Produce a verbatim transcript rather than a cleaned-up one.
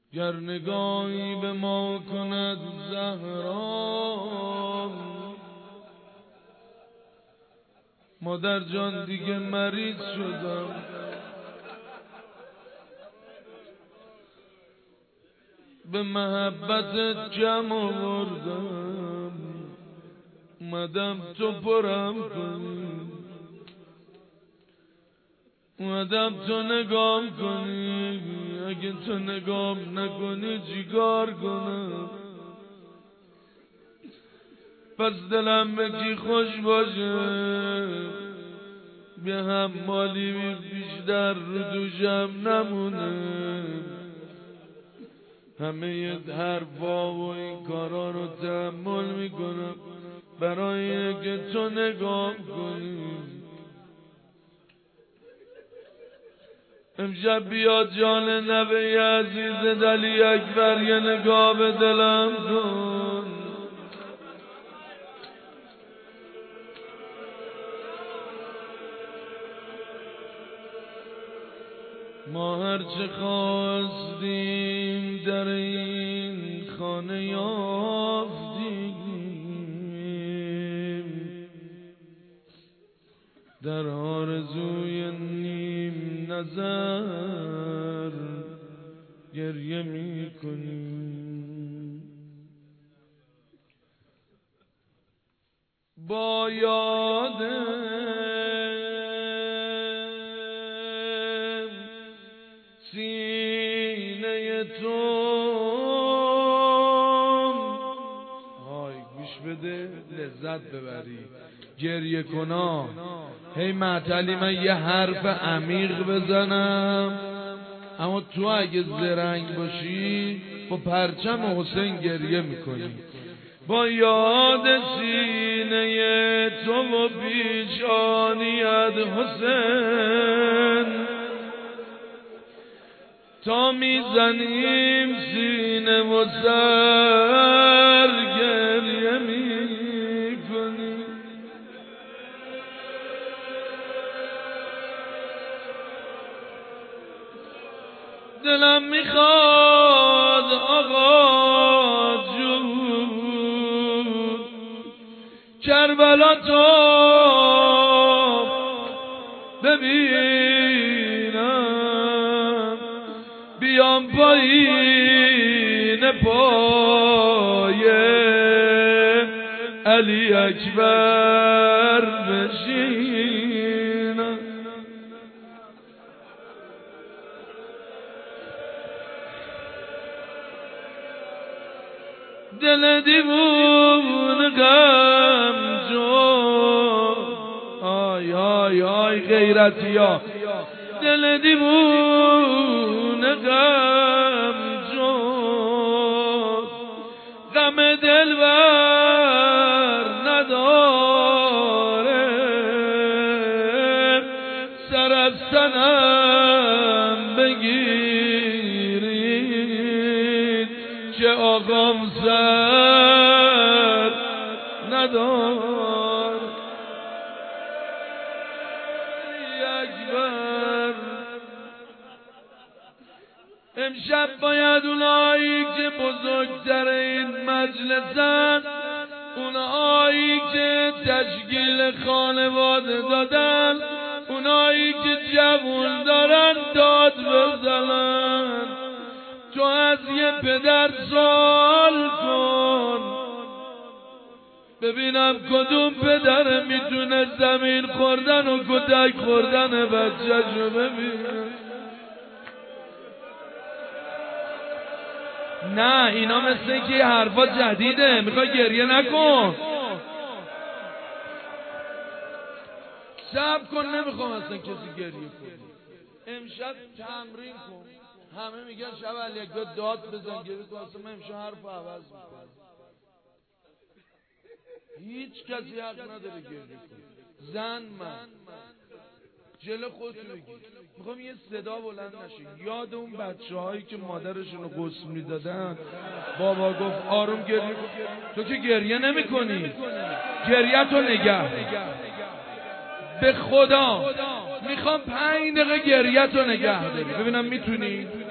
گر نگاهی به ما کند زهرا، مادر جان دیگه مریض شدم، به محبت جمع آوردم، اومدم تو پرم کنی، اومدم تو نگام کنی، اگه تو نگام نکنی چیکار کنم؟ پس دلم به کی خوش باشه، به هم مالی بیشتر رو دوشم نمونه، همه حرفا و این کارا رو تحمل میکنم برای که تو نگام کنی. امشب بیاد جان نبی عزیز دلی اکبر یه نگاه به دلم کن. ما هرچه خواستیم در این خانه یافتیم، در آرزوی نیم نظر گریه می کنیم. با یاد سینه تو های گوش بده لذت ببری گریه کنا. هی معطلی من یه حرف عمیق بزنم، اما تو اگه زرنگ باشی با پرچم حسین گریه میکنی. با یاد سینه تو و پیشانیت حسین، تا میزنیم سینه و سر گریه میکنیم. دلم میخواد آقا جون کربلا تو ببینم، بیام پایین پای علی اکبر بشینم. دل دیوون غم جو آی آی آی غیرتی ها، دل دیوون غم جو غم دلبر نداره، سر از تنم بگیرید که آقام سر نداره. امشب باید اونایی که بزرگتر این مجلسن، اونایی که تشکیل خانواده دادن، اونایی که جوون دارن داد بزنن. تو از یه پدر سوال کن ببینم کدوم پدر میتونه زمین خوردن و کتک خوردن بچه‌شو ببینه. نه اینا مثل که حرفا جدیده، میخوای گریه نکن، صبر کن، نمیخوام اصلا کسی گریه کنه. امشب تمرین کن، همه میگن شب علی اکبر داد بزن گریه کن، اصلا من امشب حرف عوض میکنم. هیچ کسی حق نداره گریه کنه. زن من جلو خودتو بگیر، میخوام یه صدا بلند نشه. یاد اون بچه هایی که مادرشون رو غسل میدادن بابا گفت آروم گریه، تو که گریه نمی کنی، گریه تو نگه. به خدا میخوام پنج دقیقه گریه تو نگه داری، ببینم میتونی.